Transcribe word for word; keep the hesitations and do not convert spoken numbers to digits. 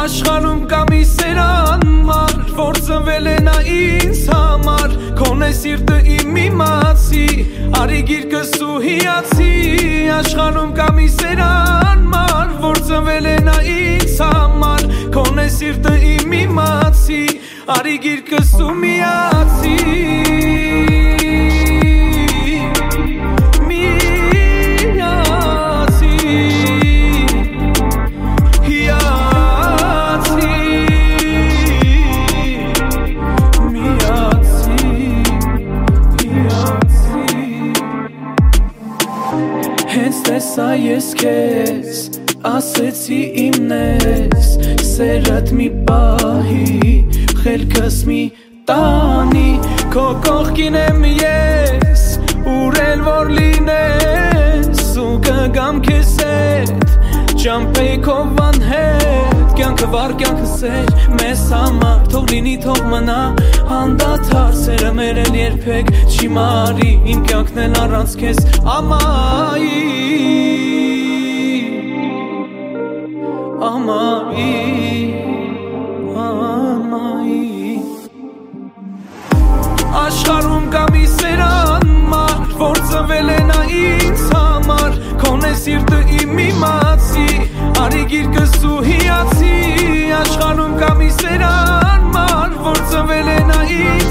Աշխարհում կա մի սերանմար, որ ծնվել է նա ինձ համար, քոնե սիրտը իմ իմացի, արի գիրկս ու հիացի։ Աշխարհում կա մի սերանմար, որ ծնվել է նա ինձ համար, քոնե սիրտը իմ իմացի, արի գիրկս ու միացի։ Հենց տեսա ես քեզ, ասեցի իմն ես, սերդ մի պահի, խելքս մի տանի, քո կողքին եմ ես, ուր էլ որ լինես, ու կգամ քեզ հետ, ճամփեի քո անհետ, կյանքը վար կյանքս էր, մեզ համար, թող լինի թող մնա, անդադար սերը մեր էլ երբեք չի մարի, իմ կյանքն էլ առանց քեզ ամայի, ամայի, ամայի։ Աշխարհում կա մի սերանմար, որ ծնվել է նա ինձ համար, քոնե սիրտը իմ իմացի, արի գիրկս ու հիացի։ Աշխարհում կա մի սերանմար, որ ծնվել է նա ինձ